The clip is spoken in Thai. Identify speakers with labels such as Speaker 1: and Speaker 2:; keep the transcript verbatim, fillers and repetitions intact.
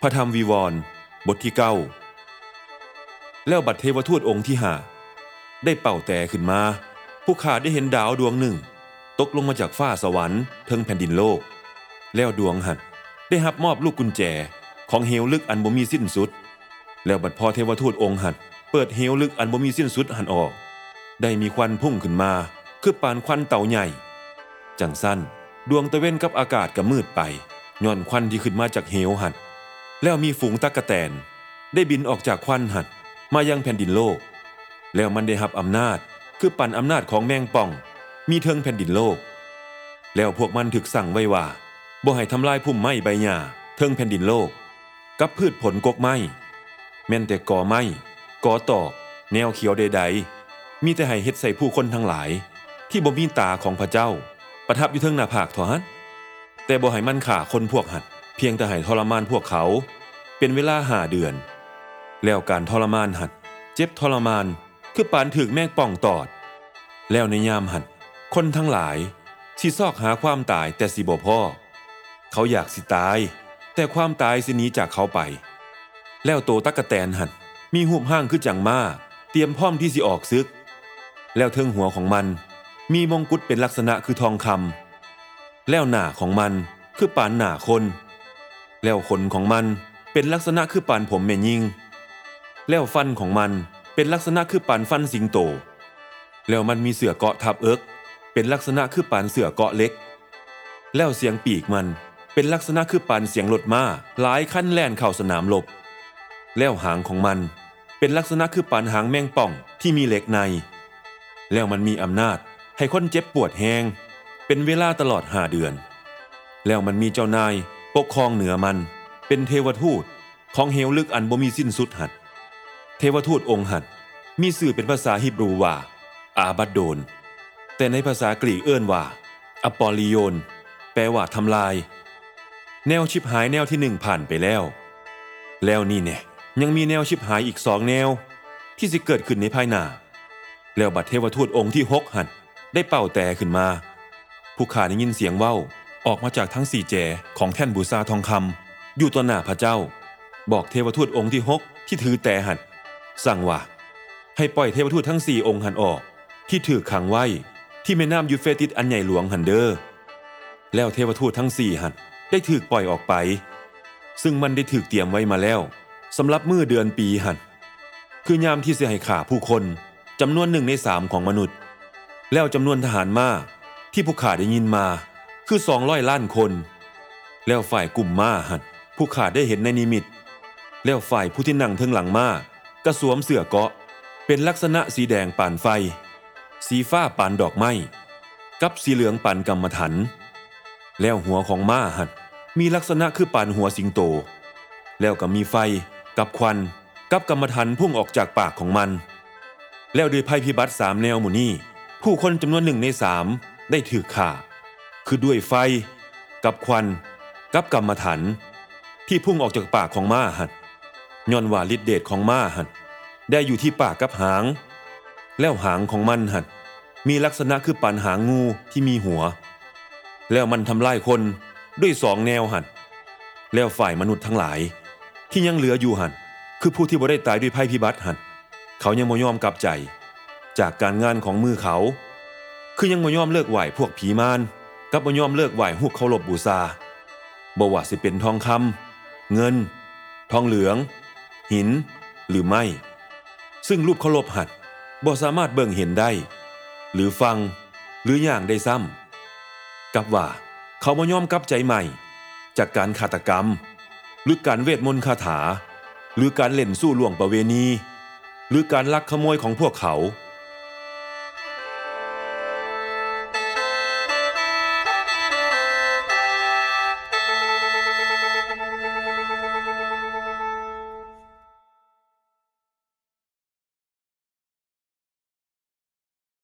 Speaker 1: ระธรรมวีวรณ์บทที่เก้าแล้วบัดเทวทูตองค์ที่ห้าได้เป่าแต่ขึ้นมาผู้ข้าได้เห็นดาวดวงหนึ่งตกลงมาจากฟ้าสวรรค์เทิงแผ่นดินโลกแล้วดวงหันได้รับมอบลูกกุญแจของเหวลึกอันบ่มีสิ้นสุดแล้วบัดพอเทวทูตองค์หันเปิดเหวลึกอันบ่มีสิ้นสุดหันออกได้มีควันพุ่งขึ้นมาคือปานควันเต่าใหญ่จังสั้นดวงตะเว้นกับอากาศก็มืดไปย้อนควันที่ขึ้นมาจากเหวหันแล้วมีฝูงตั๊กแตนได้บินออกจากควันหันมายังแผ่นดินโลกแล้วมันได้รับอำนาจคือปั่นอำนาจของแมงป่องมีเทิงแผ่นดินโลกแล้วพวกมันถึกสั่งไว้ว่าบ่ให้ทำลายพุ่มไม้ใบหญ้าเทิงแผ่นดินโลกกับพืชผลกกไม้แม้นแต่กอไม้กอตอกแนวเขียวใดๆมีแต่ให้เฮ็ดใส่ผู้คนทั้งหลายที่บ่มีตาของพระเจ้าประทับอยู่เทิงหน้าผากเท่านั้นแต่บ่ให้มันฆ่าคนพวกหันเพียงแต่ให้ทรมานพวกเขาเป็นเวลาห้าเดือนแล้วการทรมานหันเจ็บทรมานคือปานถึกแมงป่องตอดแล้วในยามหันคนทั้งหลายสิซอกหาความตายแต่สิบ่พอเขาอยากสิตายแต่ความตายสิหนีจากเขาไปแล้วโตตั๊กแตนหันมีหูปห้างคือจังม้าเตรียมพร้อมที่สิออกซึกแล้วเทิงหัวของมันมีมงกุฎเป็นลักษณะคือทองคำแล้วหน้าของมันคือปานหน้าคนแล้วขนของมันเป็นลักษณะคือปานผมแม่ยิงแล้วฟันของมันเป็นลักษณะคือปานฟันสิงโตแล้วมันมีเสื่อเกาะทับเอิกเป็นลักษณะคือปานเสื่อเกาะเล็กแล้วเสียงปีกมันเป็นลักษณะคือปานเสียงรถม้าหลายคันแล่นเข้าสนามรบแล้วหางของมันเป็นลักษณะคือปานหางแมงป่องที่มีเหล็กในแล้วมันมีอำนาจให้คนเจ็บปวดแฮงเป็นเวลาตลอดห้าเดือนแล้วมันมีเจ้านายปกครองเหนือมันเป็นเทวทูตของเหวลึกอันบ่มีสิ้นสุดหัดเทวทูตองค์หัดมีชื่อเป็นภาษาฮีบรูว่าอาบัดโดนแต่ในภาษากรีกเอิ้นว่าอปอลิโยนแปลว่าทำลายแนวชิบหายแนวที่หนึ่งผ่านไปแล้วแล้วนี่แน่ยังมีแนวชิบหายอีกสองแนวที่สิเกิดขึ้นในภายหน้าแล้วบัดเทวทูตองค์ที่หกหัดได้เป่าแต่ขึ้นมาผู้ข้าได้ยินเสียงเว้าออกมาจากทั้งสี่แจของแท่นบูชาทองคำอยู่ต่อหน้าพระเจ้าบอกเทวทูตองค์ที่หกที่ถือแต่หันสั่งว่าให้ปล่อยเทวทูตทั้งสี่องค์หันออกที่ถือขังไว้ที่แม่น้ำยูเฟรติสอันใหญ่หลวงหันเดอแล้วเทวทูตทั้งสี่หันได้ถูกปล่อยออกไปซึ่งมันได้ถูกเตรียมไว้มาแล้วสำหรับมื้อเดือนปีหันคือยามที่สิให้ฆ่าผู้คนจำนวนหนึ่งในสามของมนุษย์แล้วจำนวนทหารม้าที่ผู้ข้าได้ยินมาคือสองร้อยล้านคนแล้วฝ่ายกลุ่มม้าหันผู้ข้าได้เห็นในนิมิตแล้วฝ่ายผู้ที่นั่งเทิงหลังม้ากระสวมเสื้อเกราะเป็นลักษณะสีแดงปานไฟสีฟ้าปานดอกไม้กับสีเหลืองปานกำมะถันแล้วหัวของม้าหันมีลักษณะคือปานหัวสิงโตแล้วก็มีไฟกับควันกับกำมะถันพุ่งออกจากปากของมันแล้วด้วยภัยพิบัติสามแนวหมู่นี้ผู้คนจำนวนหนึ่งในสามได้ถูกฆ่าคือด้วยไฟกับควันกับกำมะถันที่พุ่งออกจากปากของม้าหันย้อนว่าฤทธิ์เดชของม้าหันได้อยู่ที่ปากกับหางแล้วหางของมันหันมีลักษณะคือปานหางงูที่มีหัวแล้วมันทำลายคนด้วยสองแนวหันแล้วฝ่ายมนุษย์ทั้งหลายที่ยังเหลืออยู่หันคือผู้ที่บ่ได้ตายด้วยภัยพิบัติหันเขายังบ่ยอมกลับใจจากการงานของมือเขาคือยังบ่ยอมเลิกไหว้พวกผีมารกับบ่ยอมเลิกไหว้รูปเคารพบูชาบ่ว่าสิเป็นทองคำเงินทองเหลืองหินหรือไม่ซึ่งรูปเคารพหัดบ่สามารถเบิ่งเห็นได้หรือฟังหรืออย่างได้ซ้ำกับว่าเขาบ่ยอมกลับใจใหม่จากการฆาตกรรมหรือการเวทมนต์คาถาหรือการเล่นสู้ล่วงประเวณีหรือการลักขโมยของพวกเขา